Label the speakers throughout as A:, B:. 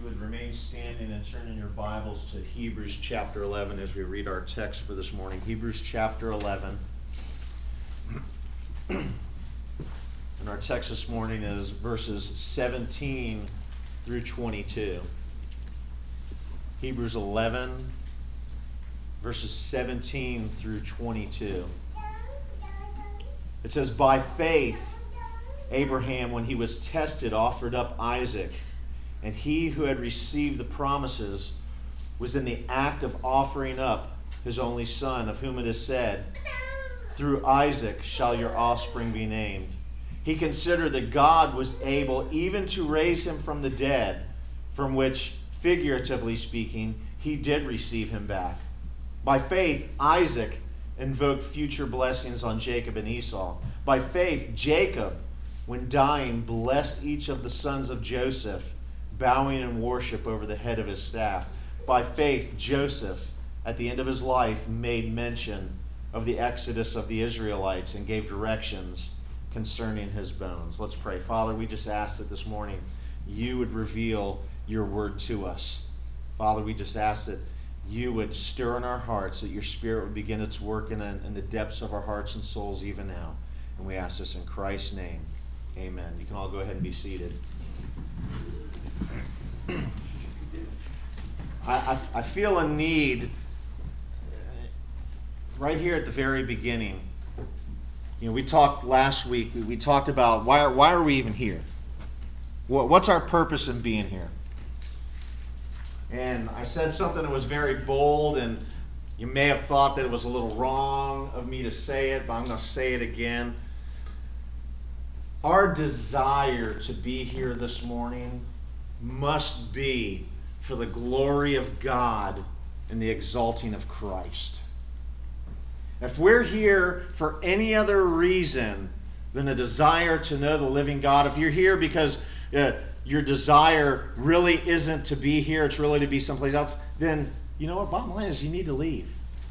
A: would remain standing and turn in your Bibles to Hebrews chapter 11 as we read our text for this morning. Hebrews chapter 11. And our text this morning is verses 17 through 22. Hebrews 11, verses 17 through 22. It says, "By faith, Abraham, when he was tested, offered up Isaac, and he who had received the promises was in the act of offering up his only son, of whom it is said, 'Through Isaac shall your offspring be named.' He considered that God was able even to raise him from the dead, from which, figuratively speaking, he did receive him back. By faith, Isaac invoked future blessings on Jacob and Esau. By faith, Jacob, when dying, blessed each of the sons of Joseph, bowing in worship over the head of his staff. By faith, Joseph, at the end of his life, made mention of the exodus of the Israelites and gave directions concerning his bones." Let's pray. Father, we just ask that this morning you would reveal your word to us. Father, we just ask that you would stir in our hearts, that your Spirit would begin its work in the depths of our hearts and souls even now. And we ask this in Christ's name. Amen. You can all go ahead and be seated. I feel a need right here at the very beginning. You know, we talked last week, we talked about why are we even here? What's our purpose in being here? And I said something that was very bold, and you may have thought that it was a little wrong of me to say it, but I'm going to say it again. Our desire to be here this morning must be for the glory of God and the exalting of Christ. If we're here for any other reason than a desire to know the living God, if you're here because your desire really isn't to be here, it's really to be someplace else, then you know what? Bottom line is you need to leave.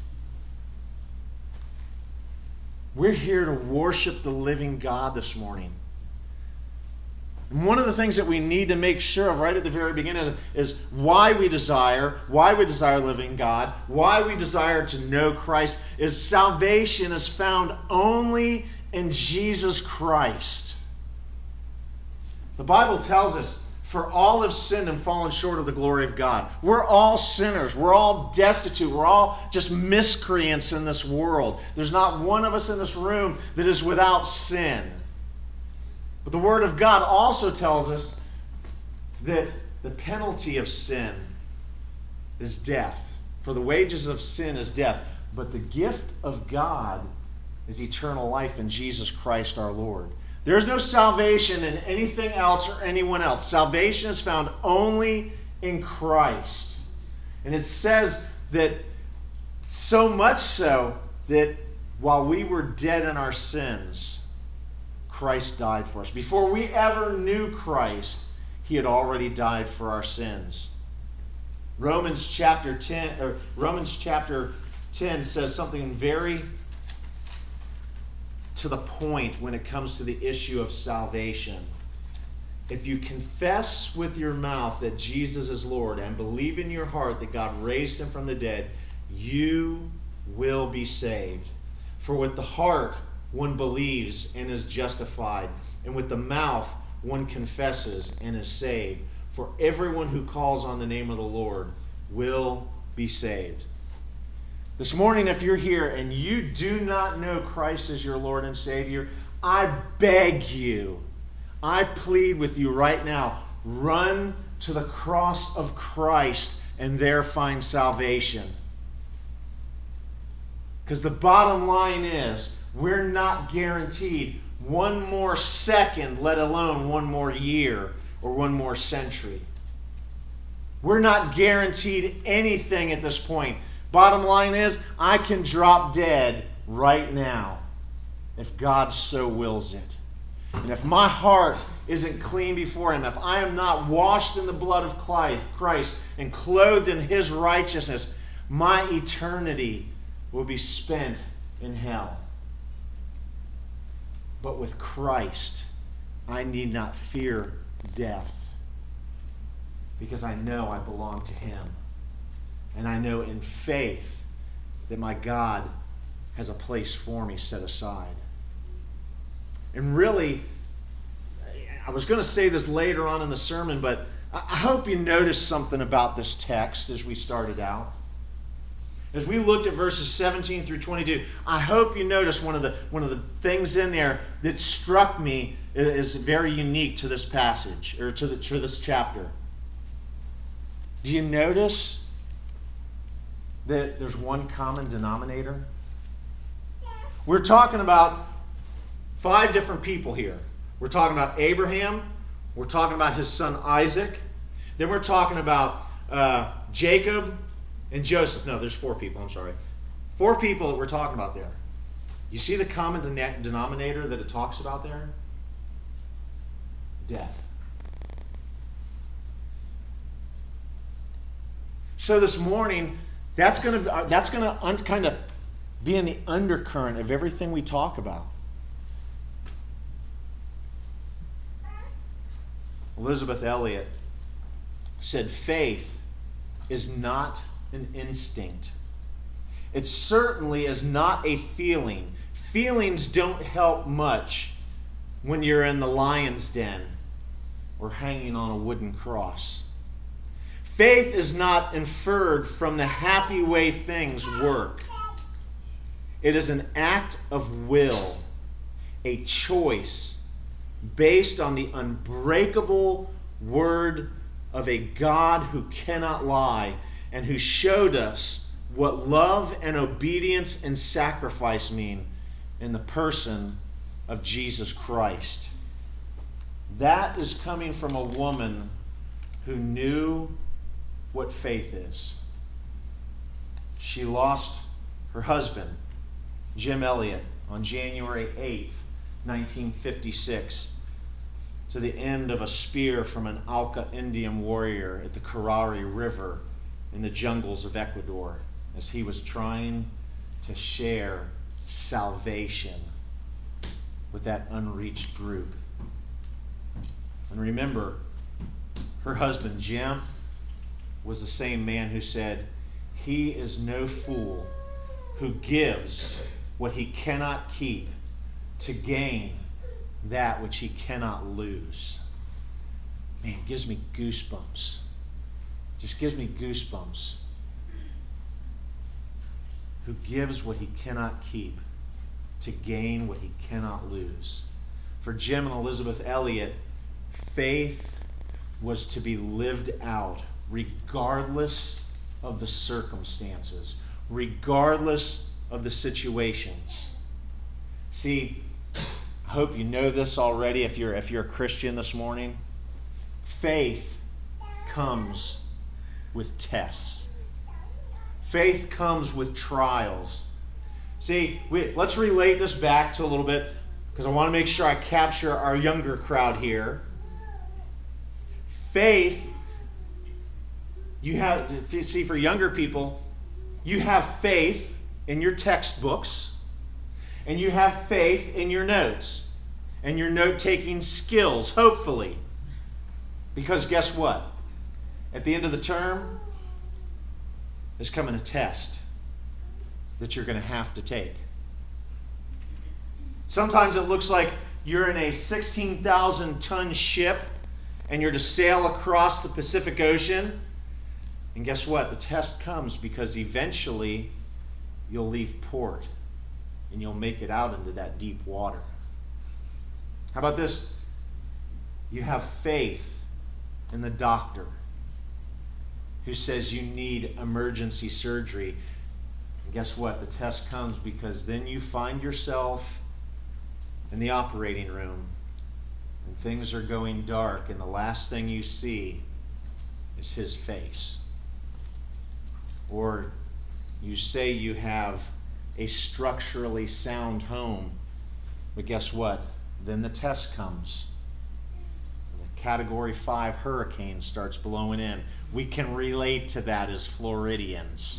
A: We're here to worship the living God this morning. And one of the things that we need to make sure of right at the very beginning is why we desire living God, why we desire to know Christ, is salvation is found only in Jesus Christ. The Bible tells us, "For all have sinned and fallen short of the glory of God." We're all sinners. We're all destitute. We're all just miscreants in this world. There's not one of us in this room that is without sin. But the Word of God also tells us that the penalty of sin is death. For the wages of sin is death. But the gift of God is eternal life in Jesus Christ our Lord. There's no salvation in anything else or anyone else. Salvation is found only in Christ. And it says that so much so that while we were dead in our sins, Christ died for us. Before we ever knew Christ, he had already died for our sins. Romans chapter 10 says something very to the point when it comes to the issue of salvation. If you confess with your mouth that Jesus is Lord and believe in your heart that God raised him from the dead, you will be saved. For with the heart one believes and is justified, and with the mouth one confesses and is saved. For everyone who calls on the name of the Lord will be saved. This morning, if you're here and you do not know Christ as your Lord and Savior, I beg you, I plead with you right now, run to the cross of Christ and there find salvation. Because the bottom line is, we're not guaranteed one more second, let alone one more year or one more century. We're not guaranteed anything at this point. Bottom line is, I can drop dead right now if God so wills it. And if my heart isn't clean before him, if I am not washed in the blood of Christ and clothed in his righteousness, my eternity will be spent in hell. But with Christ, I need not fear death. because I know I belong to him. And I know in faith that my God has a place for me set aside. And really, I was going to say this later on in the sermon, but I hope you noticed something about this text as we started out. As we looked at verses 17 through 22, I hope you noticed one of the things in there that struck me is very unique to this passage, or to this chapter. Do you notice that there's one common denominator? We're talking about 5 different people here. We're talking about Abraham. We're talking about his son Isaac. Then we're talking about Jacob and Joseph. No, there's 4 people. I'm sorry. 4 people that we're talking about there. You see the common denominator that it talks about there? Death. So this morning, that's going to kind of be in the undercurrent of everything we talk about. Elisabeth Elliot said, faith is not an instinct. It certainly is not a feeling. Feelings don't help much when you're in the lion's den or hanging on a wooden cross. Faith is not inferred from the happy way things work. It is an act of will, a choice based on the unbreakable word of a God who cannot lie and who showed us what love and obedience and sacrifice mean in the person of Jesus Christ. That is coming from a woman who knew what faith is. She lost her husband, Jim Elliot, on January 8th, 1956, to the end of a spear from an Auca Indian warrior at the Carari River in the jungles of Ecuador, as he was trying to share salvation with that unreached group. And remember, her husband, Jim, was the same man who said, "He is no fool who gives what he cannot keep to gain that which he cannot lose." Man, it gives me goosebumps. Just gives me goosebumps. Who gives what he cannot keep to gain what he cannot lose. For Jim and Elisabeth Elliot, faith was to be lived out regardless of the circumstances, regardless of the situations. See, I hope you know this already if you're a Christian this morning. Faith comes with tests. Faith comes with trials. See, let's relate this back to a little bit, because I want to make sure I capture our younger crowd here. Faith, for younger people, you have faith in your textbooks, and you have faith in your notes and your note-taking skills, hopefully. Because guess what? At the end of the term, there's coming a test that you're going to have to take. Sometimes it looks like you're in a 16,000-ton ship and you're to sail across the Pacific Ocean. And guess what? The test comes because eventually you'll leave port and you'll make it out into that deep water. How about this? You have faith in the doctor who says you need emergency surgery. And guess what? The test comes because then you find yourself in the operating room and things are going dark, and the last thing you see is his face. Or you say you have a structurally sound home, but guess what? Then the test comes. And a Category 5 hurricane starts blowing in. We can relate to that as Floridians.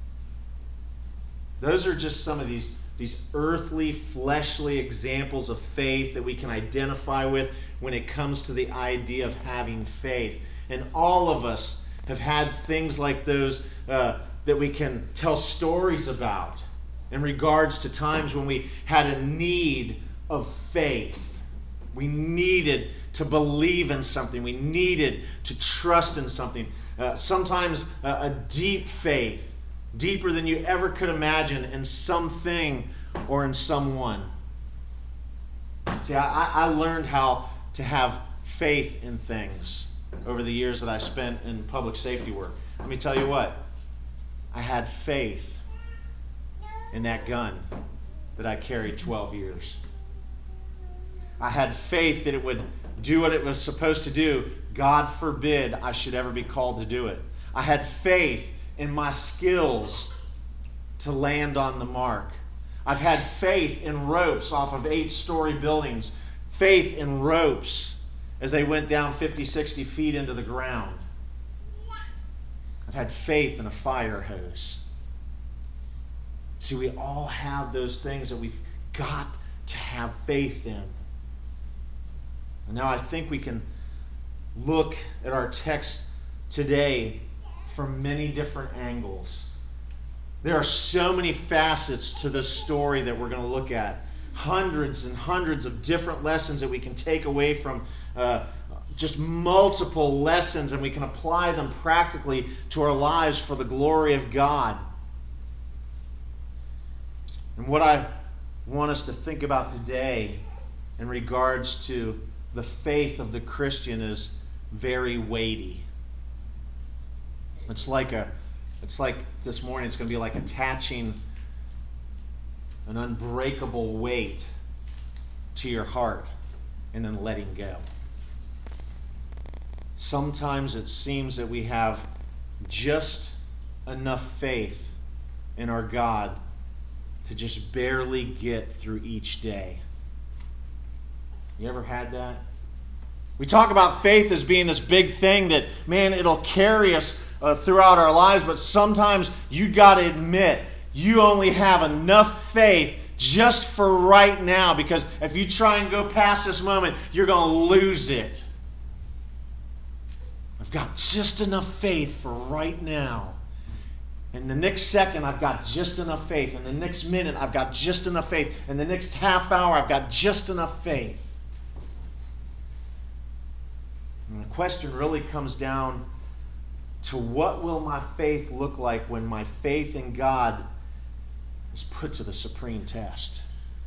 A: Those are just some of these earthly, fleshly examples of faith that we can identify with when it comes to the idea of having faith. And all of us have had things like those that we can tell stories about in regards to times when we had a need of faith. We needed to believe in something. We needed to trust in something. Sometimes a deep faith, deeper than you ever could imagine in something or in someone. See, I learned how to have faith in things over the years that I spent in public safety work. Let me tell you what. I had faith in that gun that I carried 12 years. I had faith that it would do what it was supposed to do. God forbid I should ever be called to do it. I had faith in my skills to land on the mark. I've had faith in ropes off of 8-story buildings. Faith in ropes as they went down 50, 60 feet into the ground. I've had faith in a fire hose. See, we all have those things that we've got to have faith in. And now I think we can look at our text today from many different angles. There are so many facets to this story that we're going to look at. Hundreds and hundreds of different lessons that we can take away from just multiple lessons, and we can apply them practically to our lives for the glory of God. And what I want us to think about today in regards to the faith of the Christian is very weighty. It's like this morning, it's going to be like attaching an unbreakable weight to your heart and then letting go. Sometimes it seems that we have just enough faith in our God to just barely get through each day. You ever had that? We talk about faith as being this big thing that, man, it'll carry us throughout our lives, but sometimes you got to admit you only have enough faith just for right now, because if you try and go past this moment, you're going to lose it. I've got just enough faith for right now. And the next second, I've got just enough faith. And the next minute, I've got just enough faith. And the next half hour, I've got just enough faith. And the question really comes down to, what will my faith look like when my faith in God is put to the supreme test?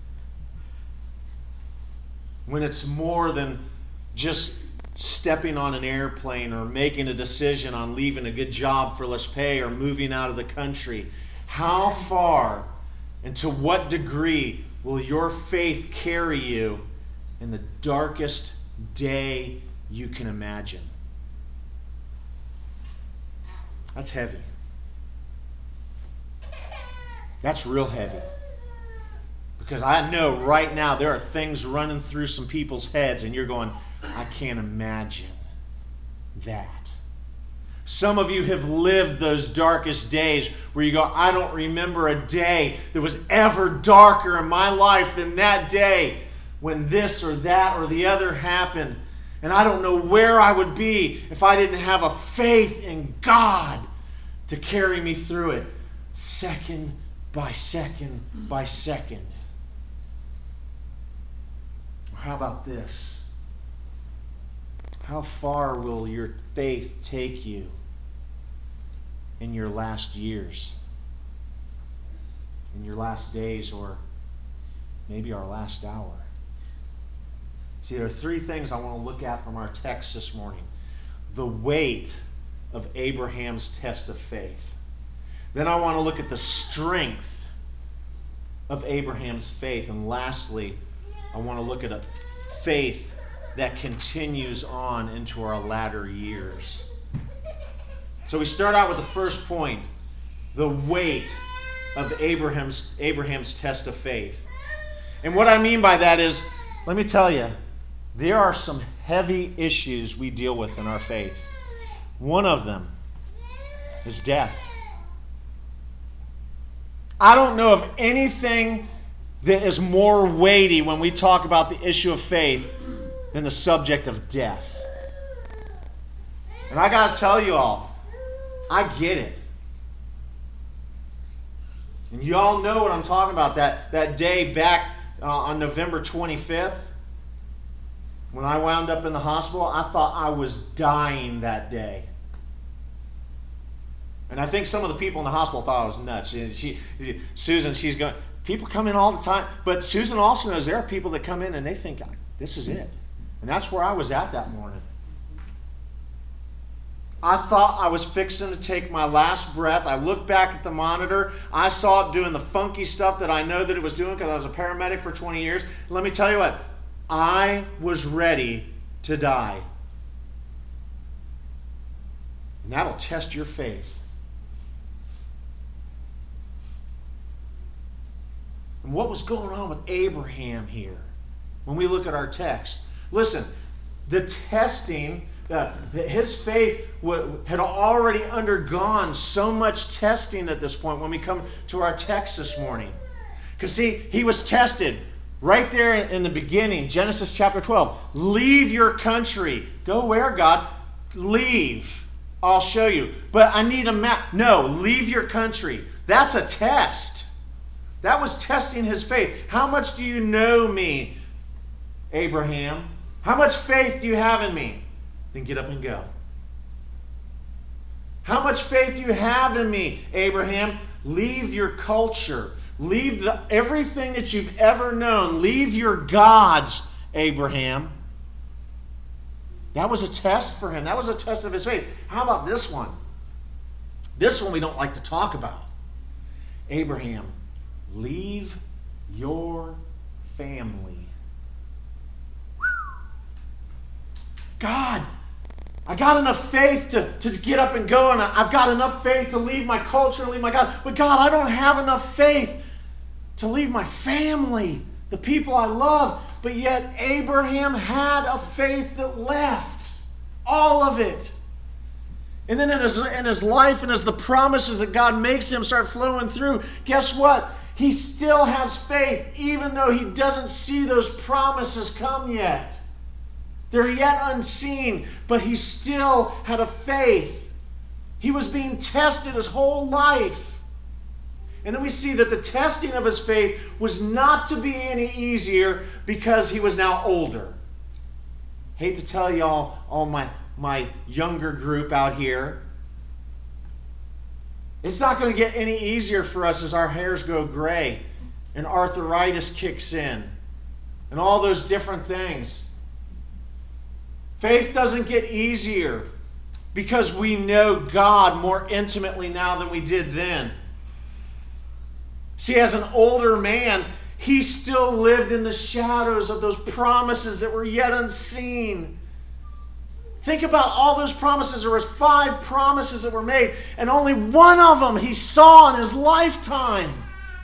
A: When it's more than just stepping on an airplane or making a decision on leaving a good job for less pay or moving out of the country. How far and to what degree will your faith carry you in the darkest day you can imagine? That's heavy. That's real heavy. Because I know right now there are things running through some people's heads and you're going, I can't imagine that. Some of you have lived those darkest days where you go, I don't remember a day that was ever darker in my life than that day when this or that or the other happened. And I don't know where I would be if I didn't have a faith in God to carry me through it, second by second by second. How about this? How far will your faith take you in your last years, in your last days, or maybe our last hour? See, there are three things I want to look at from our text this morning. The weight of Abraham's test of faith. Then I want to look at the strength of Abraham's faith. And lastly, I want to look at a faith that continues on into our latter years. So we start out with the first point, the weight of Abraham's test of faith. And what I mean by that is, let me tell you, there are some heavy issues we deal with in our faith. One of them is death. I don't know of anything that is more weighty when we talk about the issue of faith than the subject of death. And I got to tell you all, I get it. And you all know what I'm talking about, that day back on November 25th, when I wound up in the hospital. I thought I was dying that day. And I think some of the people in the hospital thought I was nuts. Susan, she's going, people come in all the time. But Susan also knows there are people that come in and they think, this is it. And that's where I was at that morning. I thought I was fixing to take my last breath. I looked back at the monitor. I saw it doing the funky stuff that I know that it was doing because I was a paramedic for 20 years. Let me tell you what, I was ready to die. And that'll test your faith. And what was going on with Abraham here when we look at our text? Listen, the testing, his faith had already undergone so much testing at this point when we come to our text this morning. Because see, he was tested right there in the beginning, Genesis chapter 12. Leave your country. Go where, God? Leave. I'll show you. But I need a map. No, leave your country. That's a test. That was testing his faith. How much do you know me, Abraham? How much faith do you have in me? Then get up and go. How much faith do you have in me, Abraham? Leave your culture. Leave everything that you've ever known. Leave your gods, Abraham. That was a test for him. That was a test of his faith. How about this one? This one we don't like to talk about. Abraham, leave your family. God, I got enough faith to get up and go, and I've got enough faith to leave my culture and leave my God. But God, I don't have enough faith to leave my family, the people I love. But yet Abraham had a faith that left. All of it. And then in his life and as the promises that God makes him start flowing through, guess what? He still has faith, even though he doesn't see those promises come yet. They're yet unseen, but he still had a faith. He was being tested his whole life. And then we see that the testing of his faith was not to be any easier because he was now older. Hate to tell y'all, all my younger group out here, it's not going to get any easier for us as our hairs go gray and arthritis kicks in and all those different things. Faith doesn't get easier because we know God more intimately now than we did then. See, as an older man, he still lived in the shadows of those promises that were yet unseen. Think about all those promises. There was 5 promises that were made, and only one of them he saw in his lifetime.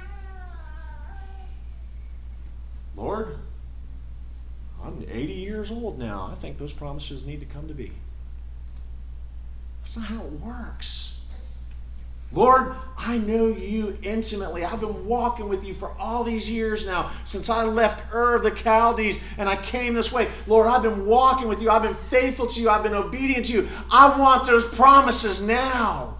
A: Lord, I'm 80 years old now. I think those promises need to come to be. That's not how it works. Lord, I know you intimately. I've been walking with you for all these years now, since I left Ur of the Chaldees and I came this way. Lord, I've been walking with you. I've been faithful to you. I've been obedient to you. I want those promises now.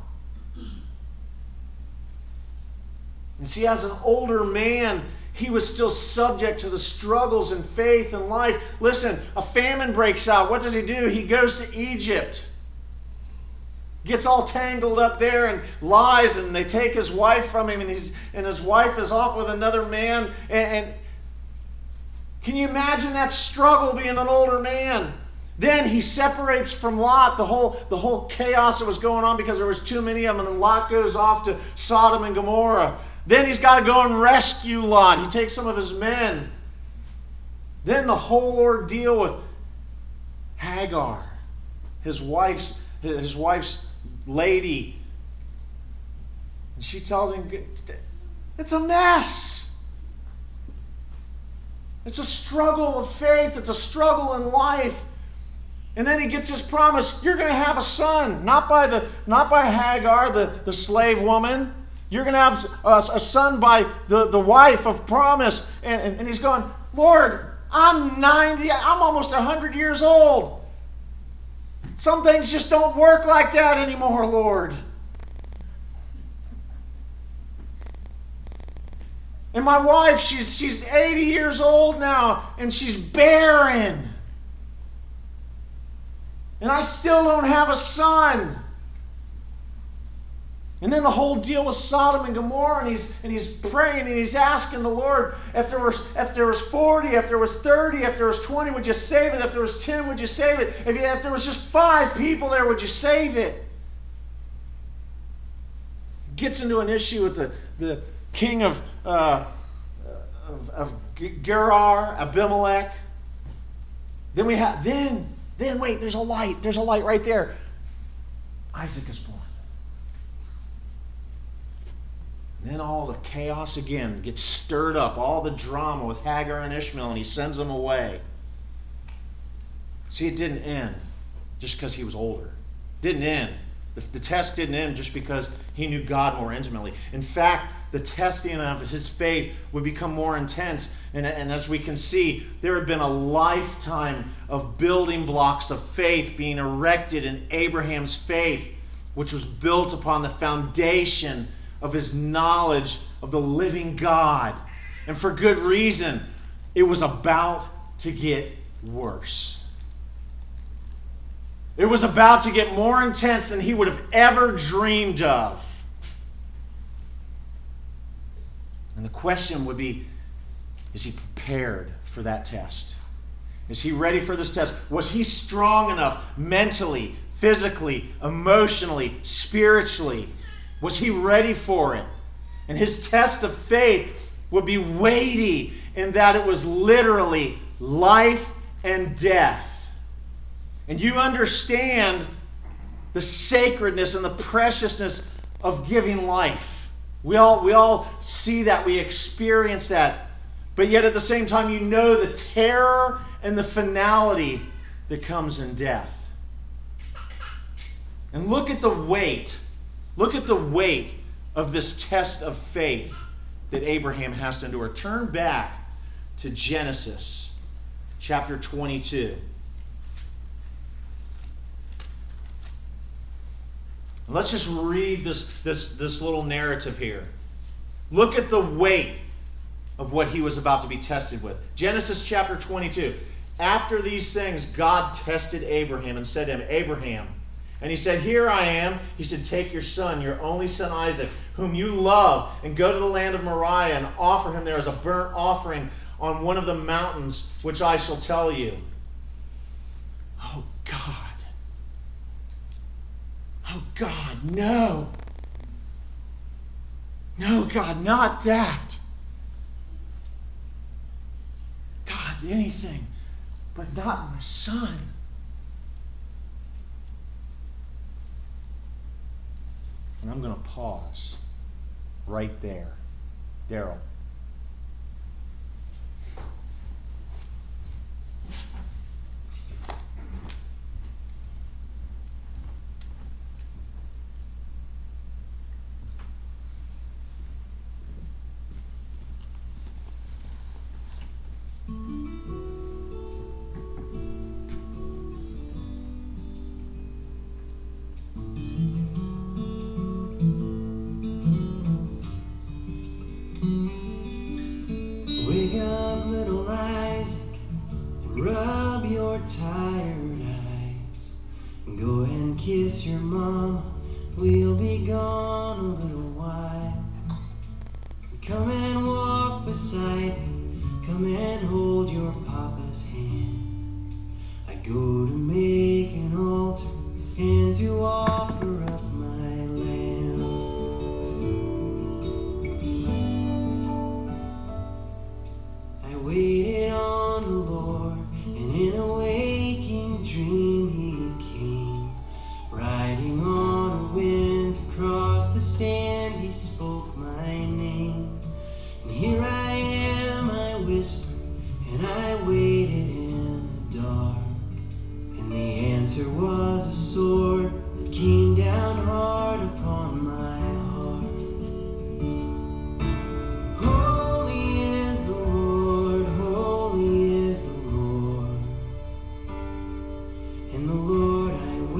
A: And see, as an older man, he was still subject to the struggles in faith and life. Listen, a famine breaks out. What does he do? He goes to Egypt. Gets all tangled up there and lies, and they take his wife from him, and his wife is off with another man. And can you imagine that struggle being an older man? Then he separates from Lot, the whole chaos that was going on because there was too many of them, and Lot goes off to Sodom and Gomorrah. Then he's got to go and rescue Lot. He takes some of his men. Then the whole ordeal with Hagar, his wife's lady. And she tells him, it's a mess. It's a struggle of faith. It's a struggle in life. And then he gets his promise, you're going to have a son. Not by Hagar, the slave woman. You're going to have a son by the wife of promise. And he's going, Lord, I'm 90. I'm almost 100 years old. Some things just don't work like that anymore, Lord. And my wife, she's 80 years old now, and she's barren. And I still don't have a son. And then the whole deal with Sodom and Gomorrah, and he's praying and he's asking the Lord, if there was 40, if there was 30, if there was 20, would you save it? If there was 10, would you save it? If there was just 5 people there, would you save it? Gets into an issue with the king of Gerar, Abimelech. Then wait, there's a light. There's a light right there. Isaac is born. Then all the chaos again gets stirred up, all the drama with Hagar and Ishmael, and he sends them away. See, it didn't end just because he was older. It didn't end. The test didn't end just because he knew God more intimately. In fact, the testing of his faith would become more intense. And as we can see, there had been a lifetime of building blocks of faith being erected in Abraham's faith, which was built upon the foundation of his knowledge of the living God. And for good reason. It was about to get worse. It was about to get more intense than he would have ever dreamed of. And the question would be, is he prepared for that test? Is he ready for this test? Was he strong enough mentally, physically, emotionally, spiritually? Was he ready for it? And his test of faith would be weighty in that it was literally life and death. And you understand the sacredness and the preciousness of giving life. We all see that, we experience that. But yet at the same time, you know the terror and the finality that comes in death. And look at the weight. Look at the weight of this test of faith that Abraham has to endure. Turn back to Genesis chapter 22. Let's just read this little narrative here. Look at the weight of what he was about to be tested with. Genesis chapter 22. After these things, God tested Abraham and said to him, Abraham. And he said, here I am. He said, take your son, your only son Isaac, whom you love, and go to the land of Moriah and offer him there as a burnt offering on one of the mountains which I shall tell you. Oh, God. Oh, God, no. No, God, not that. God, anything, but not my son. And I'm going to pause right there. Daryl.
B: Kiss your mom, we'll be gone a little while. Come and walk beside me, come and hold your papa's hand. I go to make an altar and to offer up my lamb. I waited on the Lord, and in a waking dream he came. Riding on a wind across the sand, he spoke my name. And here I am, I whispered, and I waited in the dark. And the answer was a sword that came down hard upon my heart. Holy is the Lord, holy is the Lord. And the Lord I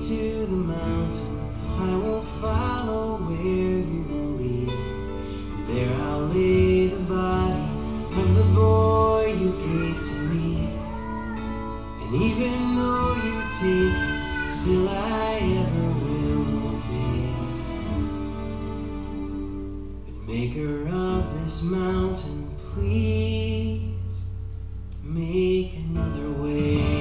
B: to the mountain, I will follow where you lead. There I'll lay the body of the boy you gave to me. And even though you take it, still I ever will obey. But maker of this mountain, please make another way.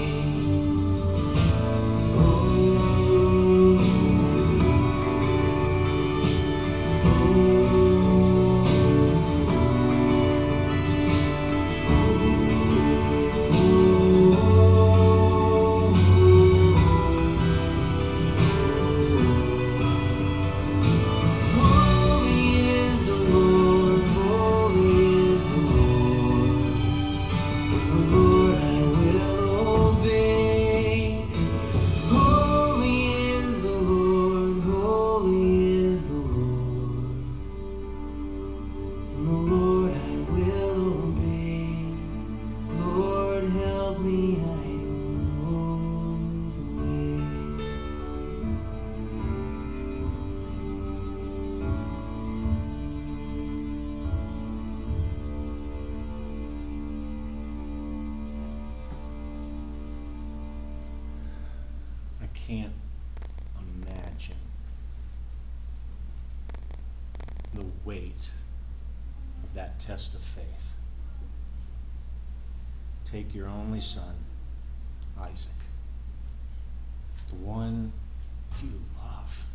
A: Can't imagine the weight of that test of faith. Take your only son, Isaac, the one you love,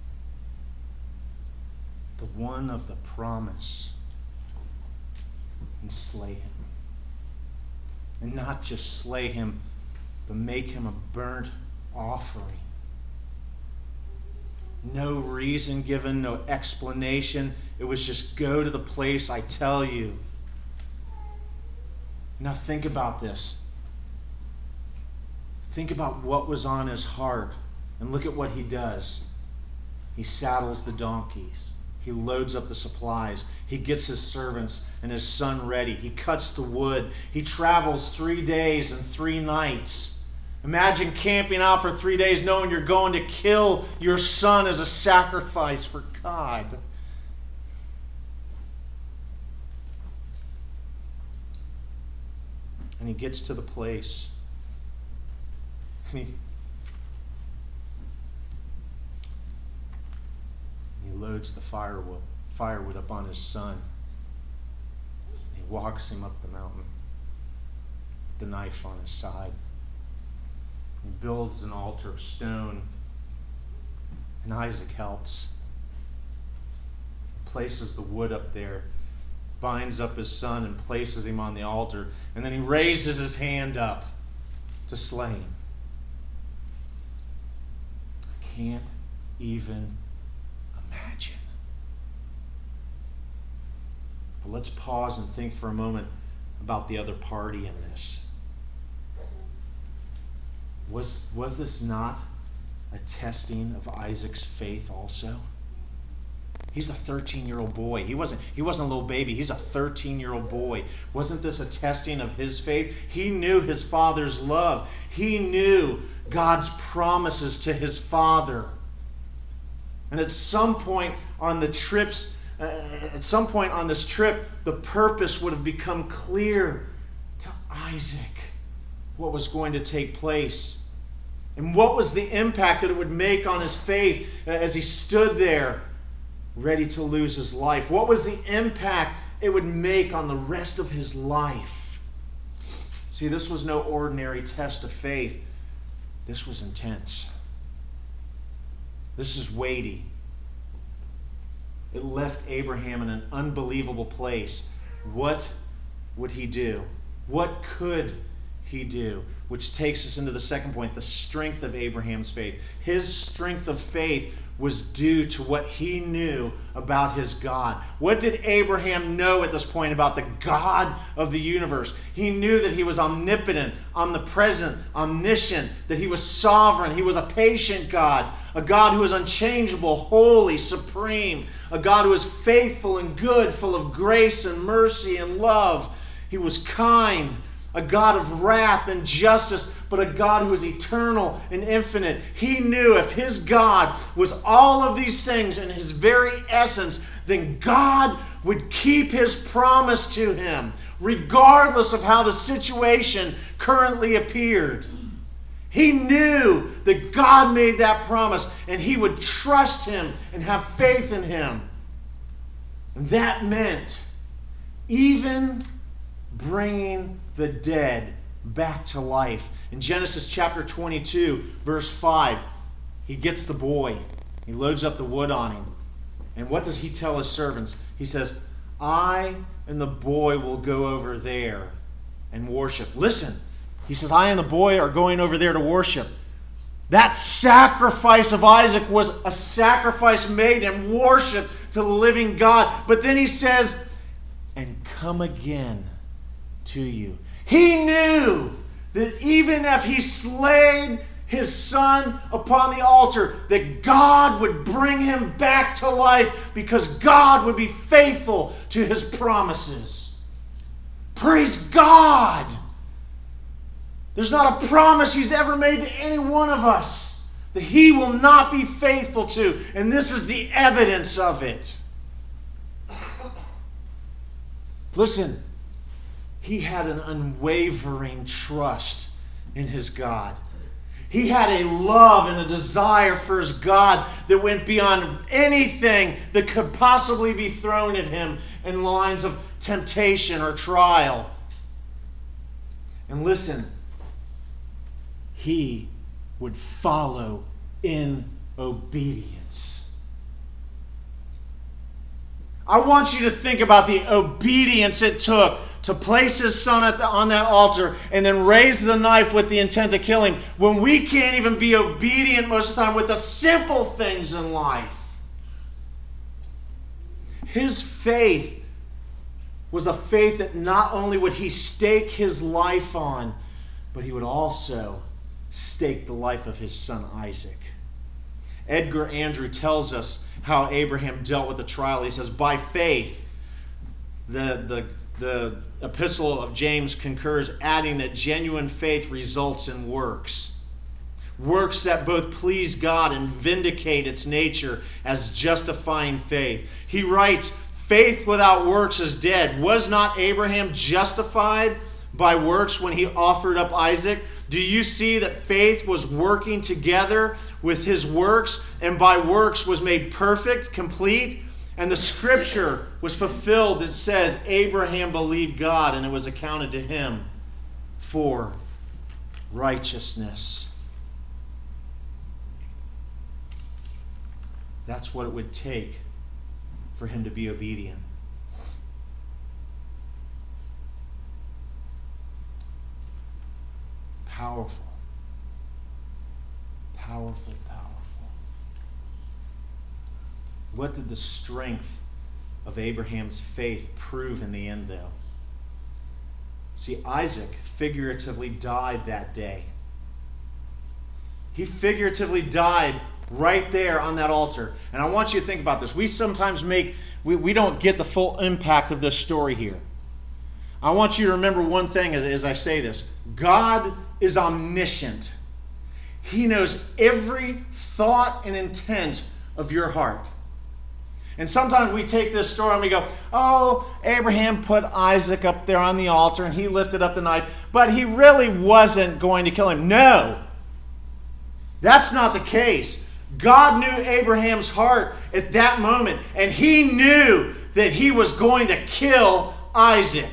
A: the one of the promise, and slay him. And not just slay him, but make him a burnt offering. No reason given, no explanation. It was just go to the place I tell you. Now think about this. Think about what was on his heart and look at what he does. He saddles the donkeys. He loads up the supplies. He gets his servants and his son ready. He cuts the wood. He travels 3 days and 3 nights. Imagine camping out for 3 days knowing you're going to kill your son as a sacrifice for God. And he gets to the place. And he loads the firewood up on his son. He walks him up the mountain with the knife on his side. He builds an altar of stone, and Isaac helps. Places the wood up there, binds up his son and places him on the altar, and then he raises his hand up to slay him. I can't even imagine. But let's pause and think for a moment about the other party in this. Was this not a testing of Isaac's faith also? He's a 13-year-old boy. He wasn't a little baby. He's a 13-year-old boy. Wasn't this a testing of his faith? He knew his father's love. He knew God's promises to his father. And at some point on this trip, the purpose would have become clear to Isaac what was going to take place. And what was the impact that it would make on his faith as he stood there ready to lose his life? What was the impact it would make on the rest of his life? See, this was no ordinary test of faith. This was intense. This is weighty. It left Abraham in an unbelievable place. What would he do? What could he do? Which takes us into the second point, the strength of Abraham's faith. His strength of faith was due to what he knew about his God. What did Abraham know at this point about the God of the universe? He knew that he was omnipotent, omnipresent, omniscient, that he was sovereign. He was a patient God, a God who was unchangeable, holy, supreme, a God who was faithful and good, full of grace and mercy and love. He was kind, a God of wrath and justice, but a God who is eternal and infinite. He knew if his God was all of these things in his very essence, then God would keep his promise to him, regardless of how the situation currently appeared. He knew that God made that promise, and he would trust him and have faith in him. And that meant even bringing the dead back to life. In Genesis chapter 22, verse 5, he gets the boy. He loads up the wood on him. And what does he tell his servants? He says, I and the boy will go over there and worship. Listen, he says, I and the boy are going over there to worship. That sacrifice of Isaac was a sacrifice made in worship to the living God. But then he says, and come again to you. He knew that even if he slayed his son upon the altar, that God would bring him back to life because God would be faithful to his promises. Praise God! There's not a promise he's ever made to any one of us that he will not be faithful to, and this is the evidence of it. Listen, he had an unwavering trust in his God. He had a love and a desire for his God that went beyond anything that could possibly be thrown at him in lines of temptation or trial. And listen, he would follow in obedience. I want you to think about the obedience it took to place his son on that altar and then raise the knife with the intent to kill him when we can't even be obedient most of the time with the simple things in life. His faith was a faith that not only would he stake his life on, but he would also stake the life of his son Isaac. Edgar Andrew tells us how Abraham dealt with the trial. He says, by faith, the epistle of James concurs, adding that genuine faith results in works. Works that both please God and vindicate its nature as justifying faith. He writes, faith without works is dead. Was not Abraham justified by works when he offered up Isaac? Do you see that faith was working together with his works, and by works was made perfect, complete? And the scripture was fulfilled that says, Abraham believed God, and it was accounted to him for righteousness. That's what it would take for him to be obedient. Powerful. Powerful, powerful. What did the strength of Abraham's faith prove in the end, though? See, Isaac figuratively died that day. He figuratively died right there on that altar. And I want you to think about this. We sometimes we don't get the full impact of this story here. I want you to remember one thing as I say this. God is omniscient. He knows every thought and intent of your heart. And sometimes we take this story and we go, oh, Abraham put Isaac up there on the altar and he lifted up the knife, but he really wasn't going to kill him. No, that's not the case. God knew Abraham's heart at that moment, and he knew that he was going to kill Isaac.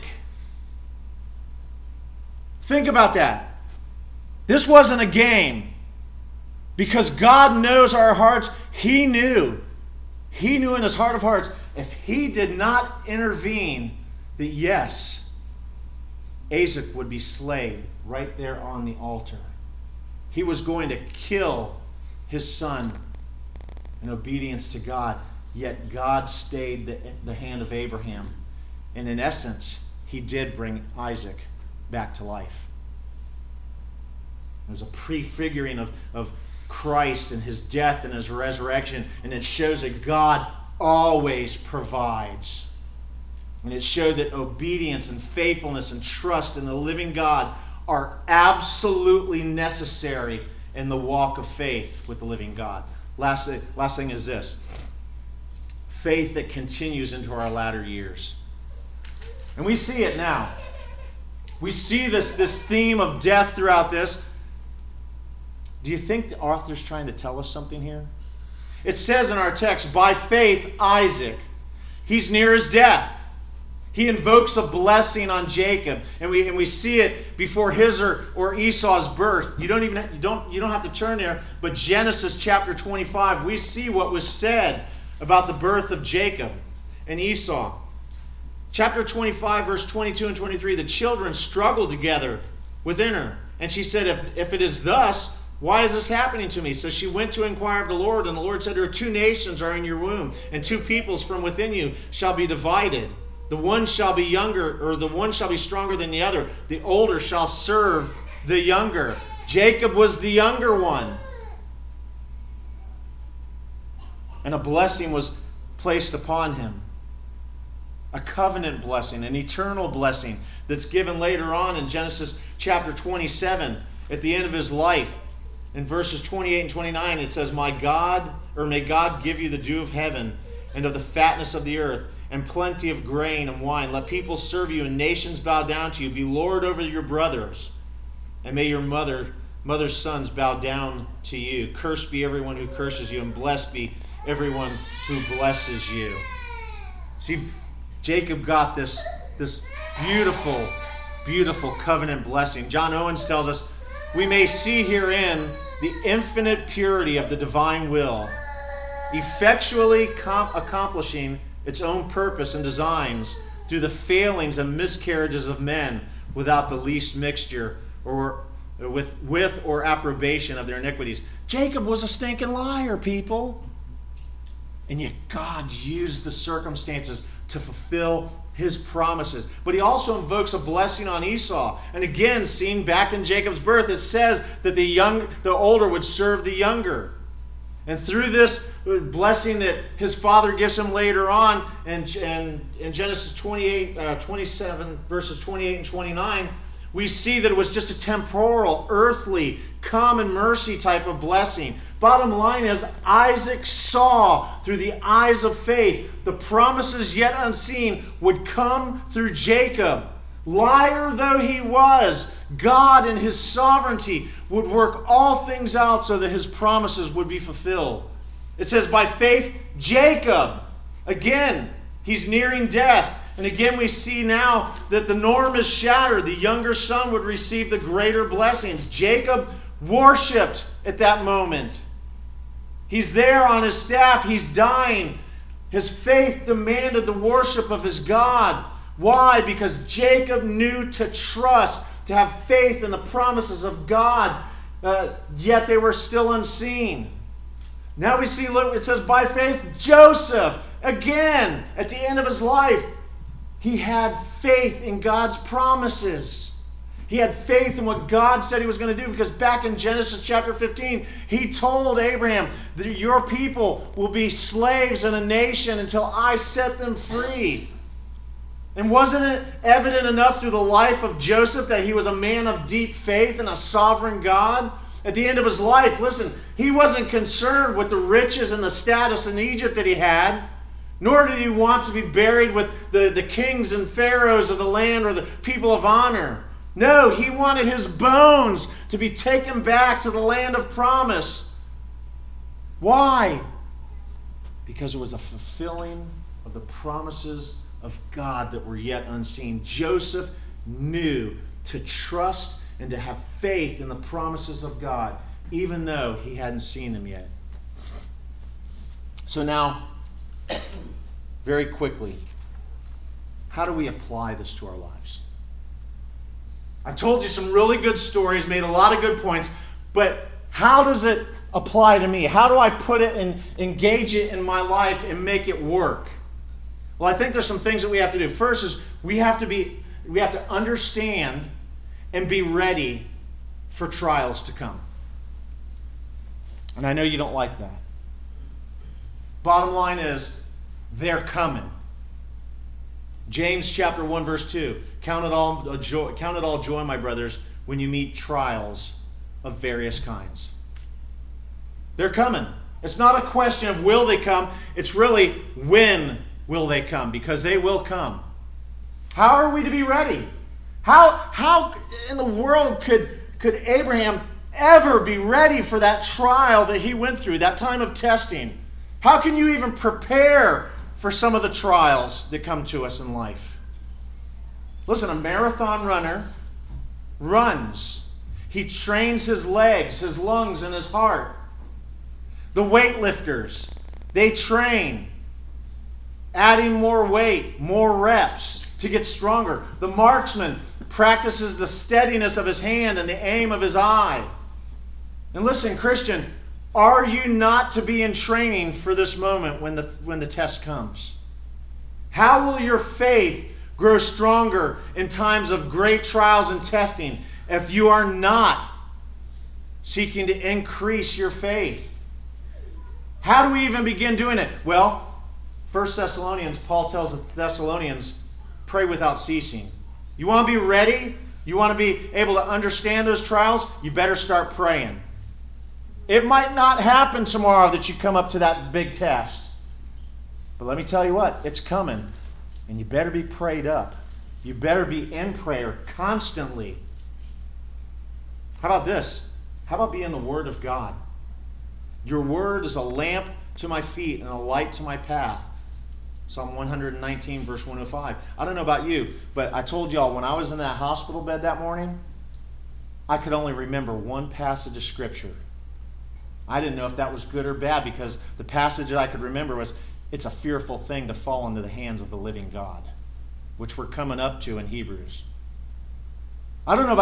A: Think about that. This wasn't a game. Because God knows our hearts, He knew in His heart of hearts, if He did not intervene, that yes, Isaac would be slain right there on the altar. He was going to kill his son in obedience to God, yet God stayed the hand of Abraham. And in essence, He did bring Isaac back to life. It was a prefiguring of Christ and His death and His resurrection, and it shows that God always provides. And it showed that obedience and faithfulness and trust in the living God are absolutely necessary in the walk of faith with the living God. Last thing is this. Faith that continues into our latter years. And we see it now. We see this theme of death throughout this. Do you think the author's trying to tell us something here? It says in our text, by faith, Isaac, he's near his death. He invokes a blessing on Jacob, and we see it before his or Esau's birth. You don't have to turn there, but Genesis chapter 25, we see what was said about the birth of Jacob and Esau. Chapter 25, verse 22 and 23, the children struggled together within her, and she said, if it is thus, why is this happening to me? So she went to inquire of the Lord, and the Lord said to her, 2 nations are in your womb, and 2 peoples from within you shall be divided. The one shall be younger, or the one shall be stronger than the other. The older shall serve the younger. Jacob was the younger one. And a blessing was placed upon him. A covenant blessing, an eternal blessing that's given later on in Genesis chapter 27 at the end of his life. In verses 28 and 29 it says, may God give you the dew of heaven and of the fatness of the earth, and plenty of grain and wine. Let people serve you and nations bow down to you. Be Lord over your brothers. And may your mother's sons bow down to you. Cursed be everyone who curses you, and blessed be everyone who blesses you. See, Jacob got this beautiful, beautiful covenant blessing. John Owens tells us, we may see herein the infinite purity of the divine will, effectually accomplishing its own purpose and designs through the failings and miscarriages of men without the least mixture or with or approbation of their iniquities. Jacob was a stinking liar, people. And yet God used the circumstances to fulfill his promises. But he also invokes a blessing on Esau. And again, seen back in Jacob's birth, it says that the older would serve the younger. And through this blessing that his father gives him later on, and in Genesis 27, verses 28 and 29, we see that it was just a temporal, earthly, common mercy type of blessing. Bottom line is, Isaac saw through the eyes of faith the promises yet unseen would come through Jacob. Liar though he was, God in his sovereignty would work all things out so that his promises would be fulfilled. It says, by faith, Jacob. Again, he's nearing death. And again, we see now that the norm is shattered. The younger son would receive the greater blessings. Jacob worshipped at that moment. He's there on his staff. He's dying. His faith demanded the worship of his God. Why? Because Jacob knew to trust, to have faith in the promises of God, yet they were still unseen. Now we see, look, it says, by faith, Joseph, again, at the end of his life, he had faith in God's promises. He had faith in what God said he was going to do, because back in Genesis chapter 15, he told Abraham that your people will be slaves in a nation until I set them free. And wasn't it evident enough through the life of Joseph that he was a man of deep faith in a sovereign God? At the end of his life, listen, he wasn't concerned with the riches and the status in Egypt that he had, nor did he want to be buried with the kings and pharaohs of the land or the people of honor. No, he wanted his bones to be taken back to the land of promise. Why? Because it was a fulfilling of the promises of God that were yet unseen. Joseph knew to trust and to have faith in the promises of God, even though he hadn't seen them yet. So now, very quickly, how do we apply this to our lives? I've told you some really good stories, made a lot of good points, but how does it apply to me? How do I put it and engage it in my life and make it work? Well, I think there's some things that we have to do. First is we have to understand and be ready for trials to come. And I know you don't like that. Bottom line is, they're coming. James chapter 1, verse 2. Count it all joy, my brothers, when you meet trials of various kinds. They're coming. It's not a question of will they come. It's really when will they come, because they will come. How are we to be ready? How in the world could Abraham ever be ready for that trial that he went through, that time of testing? How can you even prepare for some of the trials that come to us in life? Listen, a marathon runner runs. He trains his legs, his lungs, and his heart. The weightlifters, they train, adding more weight, more reps to get stronger. The marksman practices the steadiness of his hand and the aim of his eye. And listen, Christian, are you not to be in training for this moment when the test comes? How will your faith grow stronger in times of great trials and testing if you are not seeking to increase your faith? How do we even begin doing it? Well, 1 Thessalonians, Paul tells the Thessalonians, pray without ceasing. You want to be ready? You want to be able to understand those trials? You better start praying. It might not happen tomorrow that you come up to that big test. But let me tell you what, it's coming. And you better be prayed up. You better be in prayer constantly. How about this? How about being the Word of God? Your Word is a lamp to my feet and a light to my path. Psalm 119, verse 105. I don't know about you, but I told y'all when I was in that hospital bed that morning, I could only remember one passage of Scripture. I didn't know if that was good or bad, because the passage that I could remember was, it's a fearful thing to fall into the hands of the living God, which we're coming up to in Hebrews. I don't know about